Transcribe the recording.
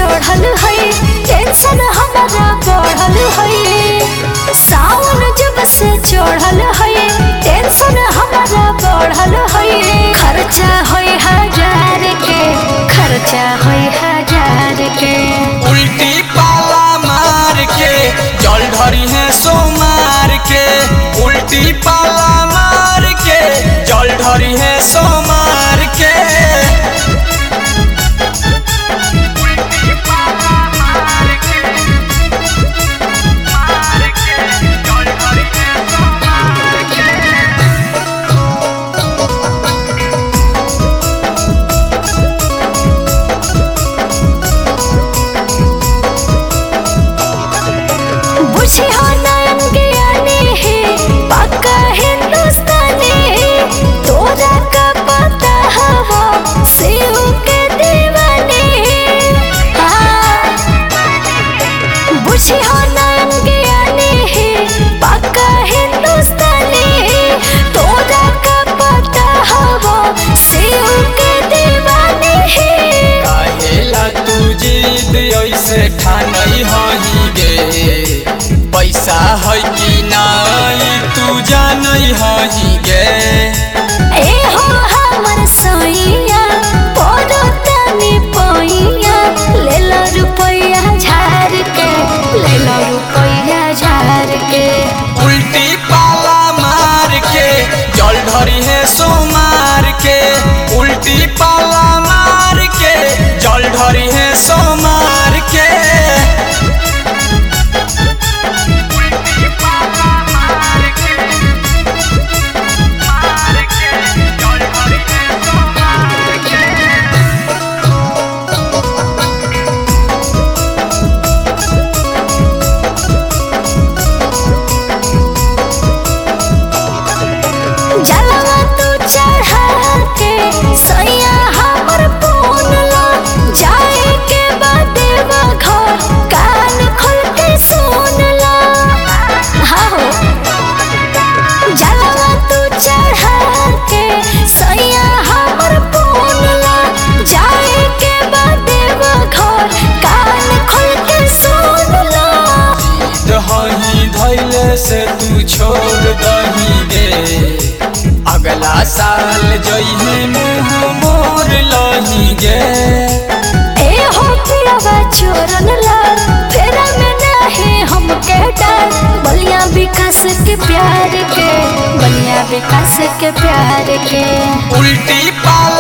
चढ़ल है टेंशन हमारा बढ़ल है। सावन जब से चढ़ल है टेंशन हमारा बढ़ल है। खर्चा है 1000 के, खर्चा है 1000 के। उल्टी पाला मार के जल ढरी है सोमार के। उल्टी पाला मार के जल ढरी है सोमार के। बुझी हो नयन ज्ञानी है पक्का हिंदुस्तानी। तोरा का पता हवा शिव के दीवाने। बुझी हो नयन ज्ञानी है पक्का हिंदुस्तानी। तोरा का पता हवा शिव के दीवाने है। काहेला तू जिद ऐसे ठानई हही गे। पैसा है कि नहीं तू जानई हही गे। ए हो हमर सैया पड़ो तनी पैया। ले लो रुपया झाड़ के, ले लो रुपया झाड़ के। उल्टी पाला मार के जल ढरी है सोमार के। उल्टी पाला मार के जल ढरी है सोमार के। जलवा तू चढ़ा के सैया हमर पून लो। जाए के बाद घर कान खोल के सुन लो। हाँ हो जलवा तू चढ़ा के सैया हमर पून लो। जाए के बाद घर कान खोल के सुन लो। दही धैले से तू छोड़ दही गे। अगला साल जइहे मुँह मोर लही गे। ए हो पियावा चोरन ला फेरा में नहीं हमके डर। बलिया विकास के प्यार के, बलिया विकास के प्यार के। उल्टी पाला